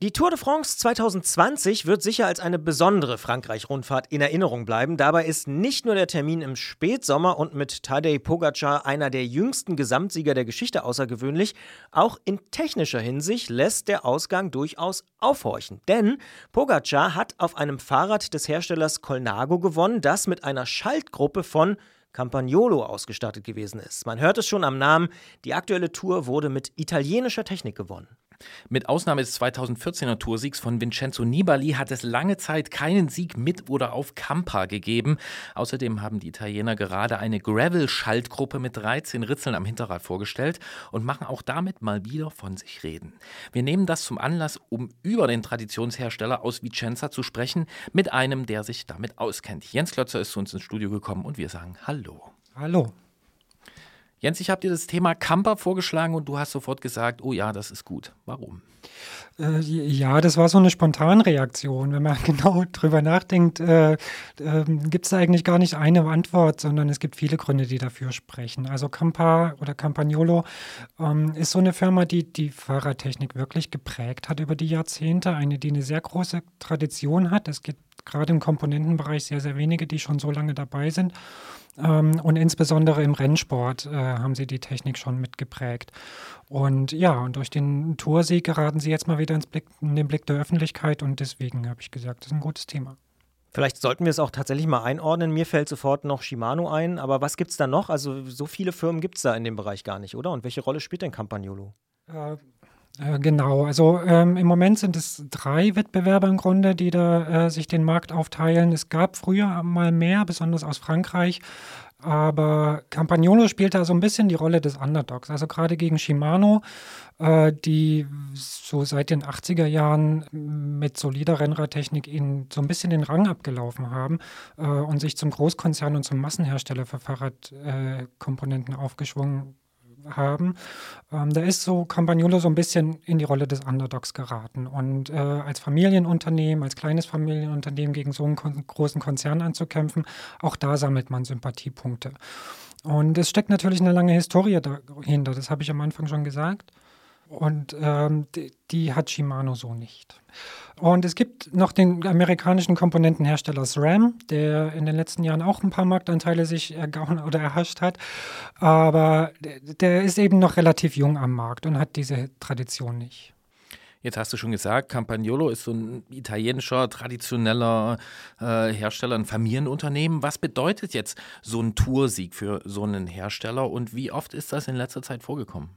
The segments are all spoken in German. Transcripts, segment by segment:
Die Tour de France 2020 wird sicher als eine besondere Frankreich-Rundfahrt in Erinnerung bleiben. Dabei ist nicht nur der Termin im Spätsommer und mit Tadej Pogačar einer der jüngsten Gesamtsieger der Geschichte außergewöhnlich. Auch in technischer Hinsicht lässt der Ausgang durchaus aufhorchen. Denn Pogačar hat auf einem Fahrrad des Herstellers Colnago gewonnen, das mit einer Schaltgruppe von Campagnolo ausgestattet gewesen ist. Man hört es schon am Namen, die aktuelle Tour wurde mit italienischer Technik gewonnen. Mit Ausnahme des 2014er Toursiegs von Vincenzo Nibali hat es lange Zeit keinen Sieg mit oder auf Campa gegeben. Außerdem haben die Italiener gerade eine Gravel-Schaltgruppe mit 13 Ritzeln am Hinterrad vorgestellt und machen auch damit mal wieder von sich reden. Wir nehmen das zum Anlass, um über den Traditionshersteller aus Vicenza zu sprechen, mit einem, der sich damit auskennt. Jens Klötzer ist zu uns ins Studio gekommen und wir sagen Hallo. Hallo. Jens, ich habe dir das Thema Campa vorgeschlagen und du hast sofort gesagt, oh ja, das ist gut. Warum? Ja, das war so eine Spontanreaktion. Wenn man genau drüber nachdenkt, gibt es da eigentlich gar nicht eine Antwort, sondern es gibt viele Gründe, die dafür sprechen. Also Campa oder Campagnolo ist so eine Firma, die die Fahrradtechnik wirklich geprägt hat über die Jahrzehnte. Die eine sehr große Tradition hat. Es gibt gerade im Komponentenbereich sehr, sehr wenige, die schon so lange dabei sind. Und insbesondere im Rennsport haben sie die Technik schon mitgeprägt. Und ja, und durch den Toursieg geraten sie jetzt mal wieder in den Blick der Öffentlichkeit und deswegen habe ich gesagt, das ist ein gutes Thema. Vielleicht sollten wir es auch tatsächlich mal einordnen. Mir fällt sofort noch Shimano ein, aber was gibt es da noch? Also so viele Firmen gibt es da in dem Bereich gar nicht, oder? Und welche Rolle spielt denn Campagnolo? Genau, also im Moment sind es 3 Wettbewerber im Grunde, die da sich den Markt aufteilen. Es gab früher mal mehr, besonders aus Frankreich, aber Campagnolo spielt da so ein bisschen die Rolle des Underdogs. Also gerade gegen Shimano, die so seit den 80er Jahren mit solider Rennradtechnik so ein bisschen den Rang abgelaufen haben und sich zum Großkonzern und zum Massenhersteller für Fahrradkomponenten aufgeschwungen haben. Da ist so Campagnolo so ein bisschen in die Rolle des Underdogs geraten. Und als Familienunternehmen, als kleines Familienunternehmen gegen so einen großen Konzern anzukämpfen, auch da sammelt man Sympathiepunkte. Und es steckt natürlich eine lange Historie dahinter, das habe ich am Anfang schon gesagt. Und die hat Shimano so nicht. Und es gibt noch den amerikanischen Komponentenhersteller SRAM, der in den letzten Jahren auch ein paar Marktanteile sich erhascht hat. Aber der ist eben noch relativ jung am Markt und hat diese Tradition nicht. Jetzt hast du schon gesagt, Campagnolo ist so ein italienischer, traditioneller Hersteller, ein Familienunternehmen. Was bedeutet jetzt so ein Toursieg für so einen Hersteller und wie oft ist das in letzter Zeit vorgekommen?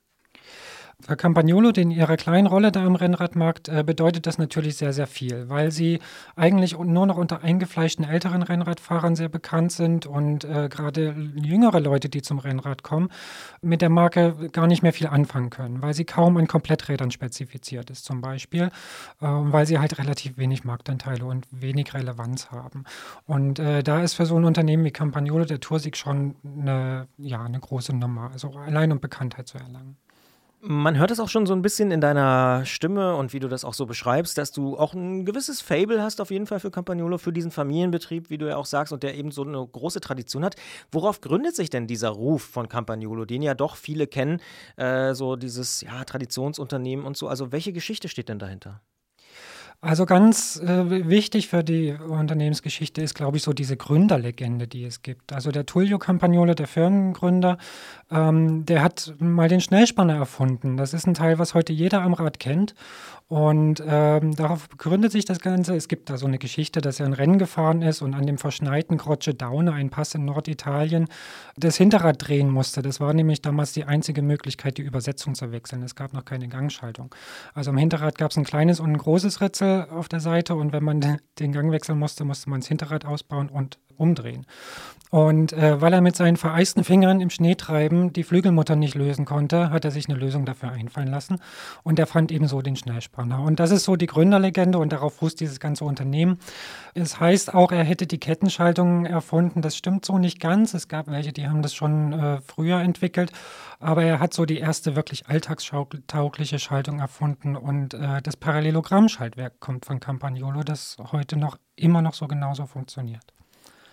Für Campagnolo, in ihrer kleinen Rolle da am Rennradmarkt, bedeutet das natürlich sehr, sehr viel, weil sie eigentlich nur noch unter eingefleischten älteren Rennradfahrern sehr bekannt sind und gerade jüngere Leute, die zum Rennrad kommen, mit der Marke gar nicht mehr viel anfangen können, weil sie kaum an Kompletträdern spezifiziert ist zum Beispiel, weil sie halt relativ wenig Marktanteile und wenig Relevanz haben. Und da ist für so ein Unternehmen wie Campagnolo der Toursieg schon eine große Nummer, also allein um Bekanntheit zu erlangen. Man hört es auch schon so ein bisschen in deiner Stimme und wie du das auch so beschreibst, dass du auch ein gewisses Faible hast auf jeden Fall für Campagnolo, für diesen Familienbetrieb, wie du ja auch sagst, und der eben so eine große Tradition hat. Worauf gründet sich denn dieser Ruf von Campagnolo, den ja doch viele kennen, so dieses Traditionsunternehmen und so? Also welche Geschichte steht denn dahinter? Also ganz wichtig für die Unternehmensgeschichte ist, glaube ich, so diese Gründerlegende, die es gibt. Also der Tullio Campagnolo, der Firmengründer, der hat mal den Schnellspanner erfunden. Das ist ein Teil, was heute jeder am Rad kennt. Und darauf gründet sich das Ganze. Es gibt da so eine Geschichte, dass er ein Rennen gefahren ist und an dem verschneiten Croce d'Aune, ein Pass in Norditalien, das Hinterrad drehen musste. Das war nämlich damals die einzige Möglichkeit, die Übersetzung zu wechseln. Es gab noch keine Gangschaltung. Also am Hinterrad gab es ein kleines und ein großes Ritzel auf der Seite und wenn man den Gang wechseln musste, musste man das Hinterrad ausbauen und umdrehen. Und weil er mit seinen vereisten Fingern im Schneetreiben die Flügelmutter nicht lösen konnte, hat er sich eine Lösung dafür einfallen lassen und er fand eben so den Schnellspanner. Und das ist so die Gründerlegende und darauf fußt dieses ganze Unternehmen. Es heißt auch, er hätte die Kettenschaltung erfunden. Das stimmt so nicht ganz. Es gab welche, die haben das schon früher entwickelt, aber er hat so die erste wirklich alltagstaugliche Schaltung erfunden und das Parallelogramm-Schaltwerk kommt von Campagnolo, das heute immer noch so genauso funktioniert.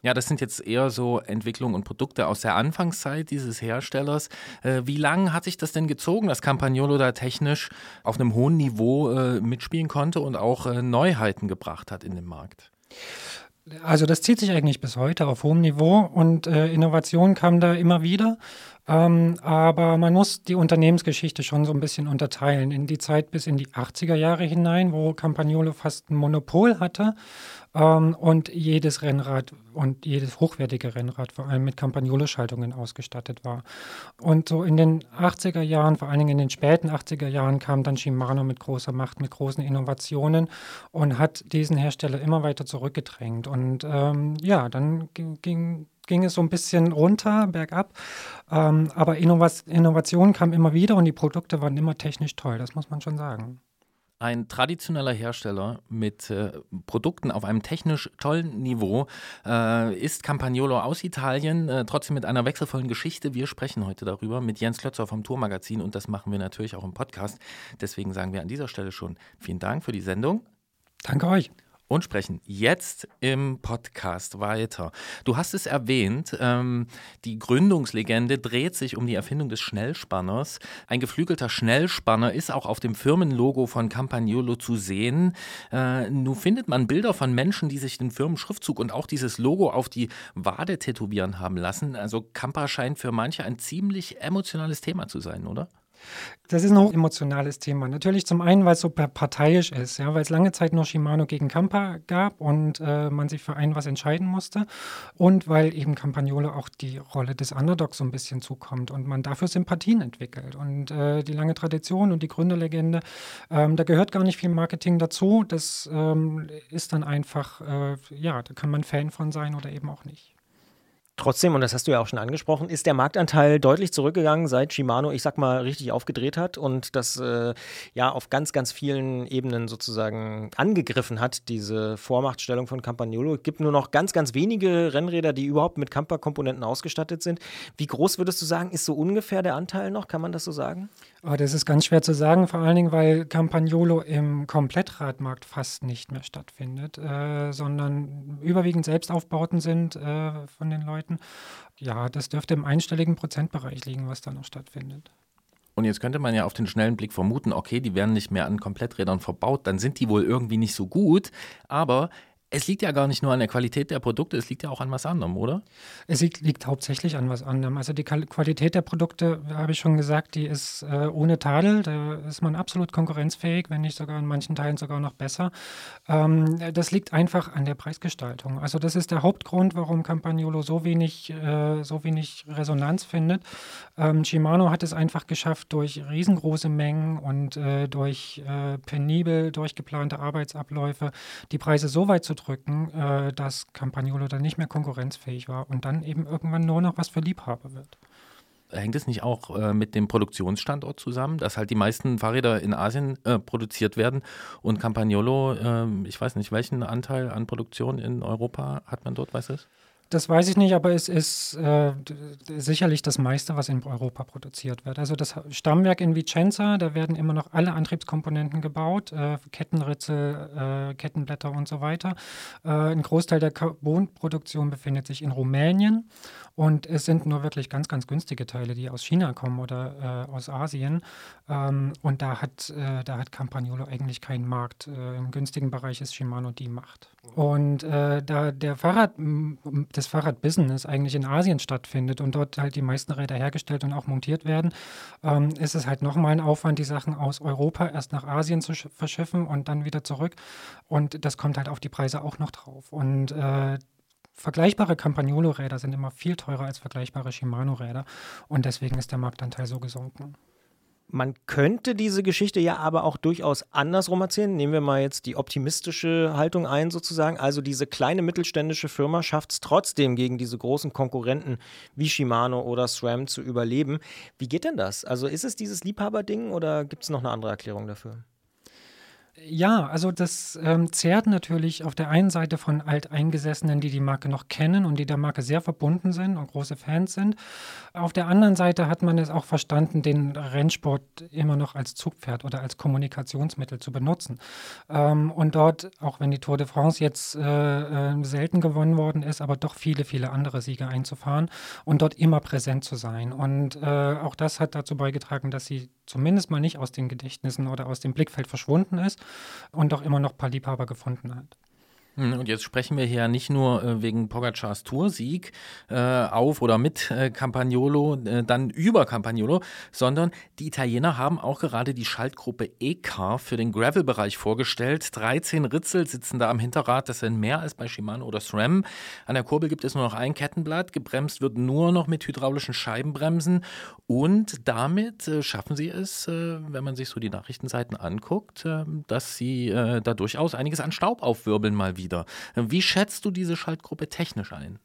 Ja, das sind jetzt eher so Entwicklungen und Produkte aus der Anfangszeit dieses Herstellers. Wie lange hat sich das denn gezogen, dass Campagnolo da technisch auf einem hohen Niveau mitspielen konnte und auch Neuheiten gebracht hat in den Markt? Also das zieht sich eigentlich bis heute auf hohem Niveau und Innovation kam da immer wieder. Aber man muss die Unternehmensgeschichte schon so ein bisschen unterteilen in die Zeit bis in die 80er Jahre hinein, wo Campagnolo fast ein Monopol hatte und jedes Rennrad und jedes hochwertige Rennrad vor allem mit Campagnolo-Schaltungen ausgestattet war. Und so in den 80er Jahren, vor allen Dingen in den späten 80er Jahren, kam dann Shimano mit großer Macht, mit großen Innovationen und hat diesen Hersteller immer weiter zurückgedrängt. Und dann ging es so ein bisschen runter, bergab. Aber Innovation kam immer wieder und die Produkte waren immer technisch toll, das muss man schon sagen. Ein traditioneller Hersteller mit Produkten auf einem technisch tollen Niveau ist Campagnolo aus Italien, trotzdem mit einer wechselvollen Geschichte. Wir sprechen heute darüber mit Jens Klötzer vom Tourmagazin und das machen wir natürlich auch im Podcast. Deswegen sagen wir an dieser Stelle schon vielen Dank für die Sendung. Danke euch. Und sprechen jetzt im Podcast weiter. Du hast es erwähnt, die Gründungslegende dreht sich um die Erfindung des Schnellspanners. Ein geflügelter Schnellspanner ist auch auf dem Firmenlogo von Campagnolo zu sehen. Nun findet man Bilder von Menschen, die sich den Firmenschriftzug und auch dieses Logo auf die Wade tätowieren haben lassen. Also Campa scheint für manche ein ziemlich emotionales Thema zu sein, oder? Das ist ein hochemotionales Thema. Natürlich zum einen, weil es so parteiisch ist, ja, weil es lange Zeit nur Shimano gegen Campa gab und man sich für einen was entscheiden musste und weil eben Campagnolo auch die Rolle des Underdogs so ein bisschen zukommt und man dafür Sympathien entwickelt. Und die lange Tradition und die Gründerlegende, da gehört gar nicht viel Marketing dazu. Das ist dann einfach, da kann man Fan von sein oder eben auch nicht. Trotzdem, und das hast du ja auch schon angesprochen, ist der Marktanteil deutlich zurückgegangen, seit Shimano, ich sag mal, richtig aufgedreht hat und das auf ganz, ganz vielen Ebenen sozusagen angegriffen hat, diese Vormachtstellung von Campagnolo. Es gibt nur noch ganz, ganz wenige Rennräder, die überhaupt mit Campa-Komponenten ausgestattet sind. Wie groß würdest du sagen, ist so ungefähr der Anteil noch? Kann man das so sagen? Oh, das ist ganz schwer zu sagen, vor allen Dingen, weil Campagnolo im Komplettradmarkt fast nicht mehr stattfindet, sondern überwiegend Selbstaufbauten sind von den Leuten. Ja, das dürfte im einstelligen Prozentbereich liegen, was da noch stattfindet. Und jetzt könnte man ja auf den schnellen Blick vermuten, okay, die werden nicht mehr an Kompletträdern verbaut, dann sind die wohl irgendwie nicht so gut, aber es liegt ja gar nicht nur an der Qualität der Produkte, es liegt ja auch an was anderem, oder? Es liegt hauptsächlich an was anderem. Also die Qualität der Produkte, habe ich schon gesagt, die ist ohne Tadel. Da ist man absolut konkurrenzfähig, wenn nicht sogar in manchen Teilen sogar noch besser. Das liegt einfach an der Preisgestaltung. Also das ist der Hauptgrund, warum Campagnolo so wenig Resonanz findet. Shimano hat es einfach geschafft, durch riesengroße Mengen und durch penibel durchgeplante Arbeitsabläufe die Preise so weit zu drücken, dass Campagnolo dann nicht mehr konkurrenzfähig war und dann eben irgendwann nur noch was für Liebhaber wird. Hängt es nicht auch mit dem Produktionsstandort zusammen, dass halt die meisten Fahrräder in Asien produziert werden und Campagnolo, ich weiß nicht, welchen Anteil an Produktion in Europa hat man dort, weißt du es? Das weiß ich nicht, aber es ist sicherlich das meiste, was in Europa produziert wird. Also das Stammwerk in Vicenza, da werden immer noch alle Antriebskomponenten gebaut, Kettenritzel, Kettenblätter und so weiter. Ein Großteil der Carbonproduktion befindet sich in Rumänien und es sind nur wirklich ganz, ganz günstige Teile, die aus China kommen oder aus Asien. Und da hat Campagnolo eigentlich keinen Markt. Im günstigen Bereich ist Shimano die Macht. Und da das Fahrradbusiness eigentlich in Asien stattfindet und dort halt die meisten Räder hergestellt und auch montiert werden, ist es halt nochmal ein Aufwand, die Sachen aus Europa erst nach Asien zu verschiffen und dann wieder zurück. Und das kommt halt auf die Preise auch noch drauf. Und vergleichbare Campagnolo-Räder sind immer viel teurer als vergleichbare Shimano-Räder und deswegen ist der Marktanteil so gesunken. Man könnte diese Geschichte ja aber auch durchaus andersrum erzählen. Nehmen wir mal jetzt die optimistische Haltung ein sozusagen. Also diese kleine mittelständische Firma schafft es trotzdem gegen diese großen Konkurrenten wie Shimano oder SRAM zu überleben. Wie geht denn das? Also ist es dieses Liebhaberding oder gibt es noch eine andere Erklärung dafür? Ja, also das zehrt natürlich auf der einen Seite von Alteingesessenen, die die Marke noch kennen und die der Marke sehr verbunden sind und große Fans sind. Auf der anderen Seite hat man es auch verstanden, den Rennsport immer noch als Zugpferd oder als Kommunikationsmittel zu benutzen. Und dort, auch wenn die Tour de France jetzt selten gewonnen worden ist, aber doch viele, viele andere Siege einzufahren und dort immer präsent zu sein. Und auch das hat dazu beigetragen, dass sie zumindest mal nicht aus den Gedächtnissen oder aus dem Blickfeld verschwunden ist und auch immer noch ein paar Liebhaber gefunden hat. Und jetzt sprechen wir hier nicht nur wegen Pogacars Toursieg auf oder mit Campagnolo, dann über Campagnolo, sondern die Italiener haben auch gerade die Schaltgruppe E-Car für den Gravel-Bereich vorgestellt. 13 Ritzel sitzen da am Hinterrad, das sind mehr als bei Shimano oder SRAM. An der Kurbel gibt es nur noch ein Kettenblatt, gebremst wird nur noch mit hydraulischen Scheibenbremsen und damit schaffen sie es, wenn man sich so die Nachrichtenseiten anguckt, dass sie da durchaus einiges an Staub aufwirbeln mal wieder. Wie schätzt du diese Schaltgruppe technisch ein?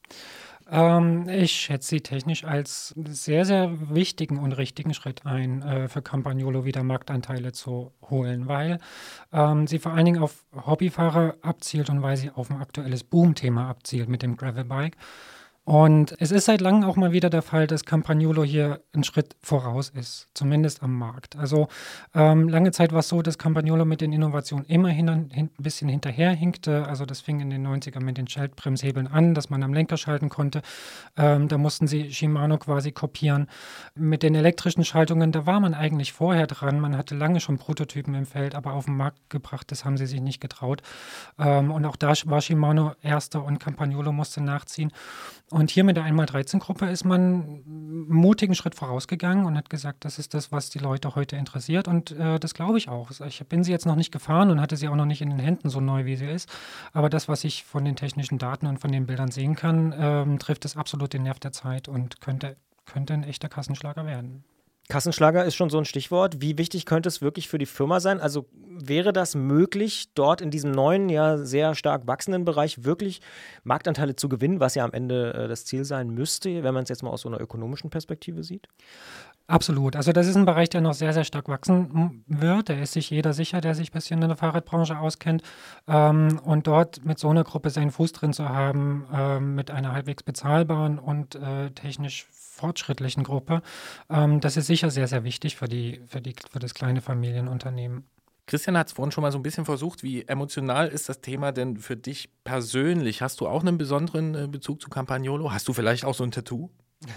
Ich schätze sie technisch als sehr, sehr wichtigen und richtigen Schritt ein, für Campagnolo wieder Marktanteile zu holen, weil sie vor allen Dingen auf Hobbyfahrer abzielt und weil sie auf ein aktuelles Boom-Thema abzielt mit dem Gravelbike. Und es ist seit langem auch mal wieder der Fall, dass Campagnolo hier einen Schritt voraus ist, zumindest am Markt. Also lange Zeit war es so, dass Campagnolo mit den Innovationen immer ein bisschen hinterherhinkte. Also das fing in den 90ern mit den Schaltbremshebeln an, dass man am Lenker schalten konnte. Da mussten sie Shimano quasi kopieren. Mit den elektrischen Schaltungen, da war man eigentlich vorher dran. Man hatte lange schon Prototypen im Feld, aber auf den Markt gebracht, das haben sie sich nicht getraut. Und auch da war Shimano Erster und Campagnolo musste nachziehen. Und hier mit der 1x13-Gruppe ist man einen mutigen Schritt vorausgegangen und hat gesagt, das ist das, was die Leute heute interessiert. Und das glaube ich auch. Ich bin sie jetzt noch nicht gefahren und hatte sie auch noch nicht in den Händen, so neu wie sie ist. Aber das, was ich von den technischen Daten und von den Bildern sehen kann, trifft es absolut den Nerv der Zeit und könnte ein echter Kassenschlager werden. Kassenschlager ist schon so ein Stichwort. Wie wichtig könnte es wirklich für die Firma sein? Also wäre das möglich, dort in diesem neuen, ja sehr stark wachsenden Bereich wirklich Marktanteile zu gewinnen, was ja am Ende das Ziel sein müsste, wenn man es jetzt mal aus so einer ökonomischen Perspektive sieht? Absolut. Also das ist ein Bereich, der noch sehr, sehr stark wachsen wird. Da ist sich jeder sicher, der sich ein bisschen in der Fahrradbranche auskennt. Und dort mit so einer Gruppe seinen Fuß drin zu haben, mit einer halbwegs bezahlbaren und technisch fortschrittlichen Gruppe, das ist sicher sehr, sehr wichtig für das kleine Familienunternehmen. Christian hat es vorhin schon mal so ein bisschen versucht. Wie emotional ist das Thema denn für dich persönlich? Hast du auch einen besonderen Bezug zu Campagnolo? Hast du vielleicht auch so ein Tattoo?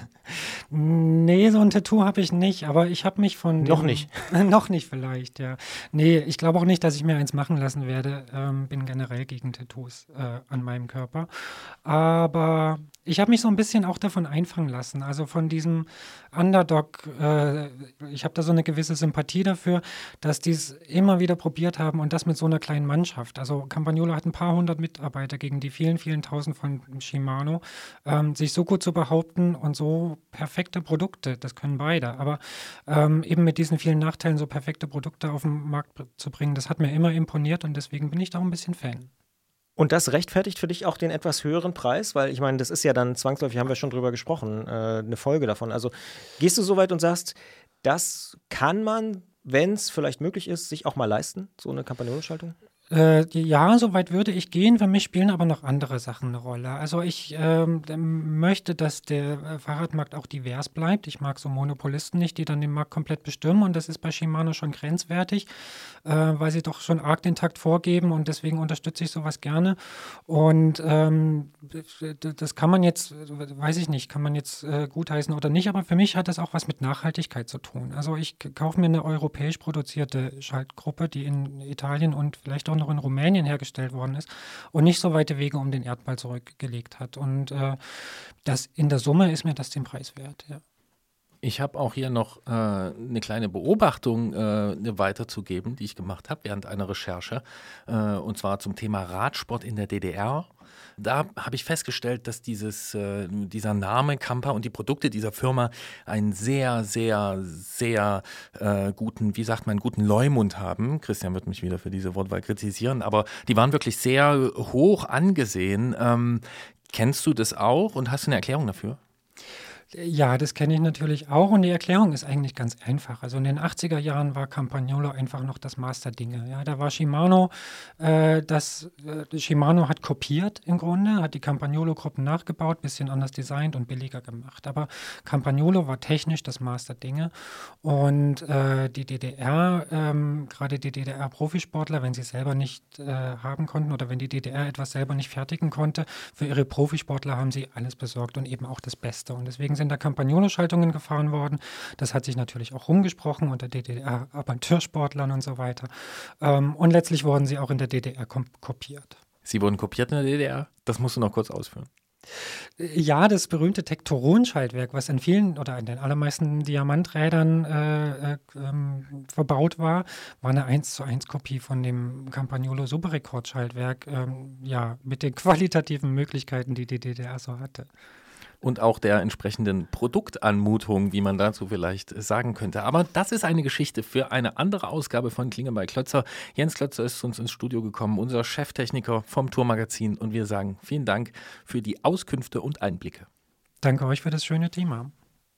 Nee, so ein Tattoo habe ich nicht, aber ich habe mich von Noch nicht. Noch nicht vielleicht, ja. Nee, ich glaube auch nicht, dass ich mir eins machen lassen werde. Bin generell gegen Tattoos an meinem Körper. Aber ich habe mich so ein bisschen auch davon einfangen lassen. Also von diesem Underdog, ich habe da so eine gewisse Sympathie dafür, dass die es immer wieder probiert haben und das mit so einer kleinen Mannschaft. Also Campagnolo hat ein paar hundert Mitarbeiter gegen die vielen, vielen Tausend von Shimano. Sich so gut zu behaupten und so perfekte Produkte, das können beide, aber eben mit diesen vielen Nachteilen so perfekte Produkte auf den Markt zu bringen, das hat mir immer imponiert und deswegen bin ich da auch ein bisschen Fan. Und das rechtfertigt für dich auch den etwas höheren Preis? Weil ich meine, das ist ja dann zwangsläufig, haben wir schon drüber gesprochen, eine Folge davon. Also gehst du so weit und sagst, das kann man, wenn es vielleicht möglich ist, sich auch mal leisten, so eine Campagnolo-Schaltung? Ja, so weit würde ich gehen. Für mich spielen aber noch andere Sachen eine Rolle. Also ich möchte, dass der Fahrradmarkt auch divers bleibt. Ich mag so Monopolisten nicht, die dann den Markt komplett bestimmen. Und das ist bei Shimano schon grenzwertig, weil sie doch schon arg den Takt vorgeben. Und deswegen unterstütze ich sowas gerne. Und das kann man jetzt, weiß ich nicht, kann man jetzt gutheißen oder nicht. Aber für mich hat das auch was mit Nachhaltigkeit zu tun. Also ich kaufe mir eine europäisch produzierte Schaltgruppe, die in Italien und vielleicht auch noch in Rumänien hergestellt worden ist und nicht so weite Wege um den Erdball zurückgelegt hat. Und das in der Summe ist mir das den Preis wert, ja. Ich habe auch hier noch eine kleine Beobachtung weiterzugeben, die ich gemacht habe während einer Recherche, und zwar zum Thema Radsport in der DDR. Da habe ich festgestellt, dass dieser Name Campa und die Produkte dieser Firma einen sehr, sehr, sehr guten, wie sagt man, guten Leumund haben. Christian wird mich wieder für diese Wortwahl kritisieren, aber die waren wirklich sehr hoch angesehen. Kennst du das auch und hast du eine Erklärung dafür? Ja, das kenne ich natürlich auch und die Erklärung ist eigentlich ganz einfach. Also in den 80er Jahren war Campagnolo einfach noch das Maß der Dinge. Ja, da war Shimano, Shimano hat kopiert im Grunde, hat die Campagnolo-Gruppen nachgebaut, bisschen anders designt und billiger gemacht. Aber Campagnolo war technisch das Maß der Dinge und die DDR, gerade die DDR-Profisportler, wenn sie es selber nicht haben konnten oder wenn die DDR etwas selber nicht fertigen konnte, für ihre Profisportler haben sie alles besorgt und eben auch das Beste. Und deswegen sind da Campagnolo-Schaltungen gefahren worden. Das hat sich natürlich auch rumgesprochen unter DDR-Amateursportlern und so weiter. Und letztlich wurden sie auch in der DDR kopiert. Sie wurden kopiert in der DDR? Das musst du noch kurz ausführen. Ja, das berühmte Tektoron-Schaltwerk, was in vielen oder in den allermeisten Diamanträdern verbaut war eine 1:1 Kopie von dem Campagnolo Superrekord-Schaltwerk, mit den qualitativen Möglichkeiten, die die DDR so hatte. Und auch der entsprechenden Produktanmutung, wie man dazu vielleicht sagen könnte. Aber das ist eine Geschichte für eine andere Ausgabe von Klinge bei Klötzer. Jens Klötzer ist zu uns ins Studio gekommen, unser Cheftechniker vom Tourmagazin. Und wir sagen vielen Dank für die Auskünfte und Einblicke. Danke euch für das schöne Thema.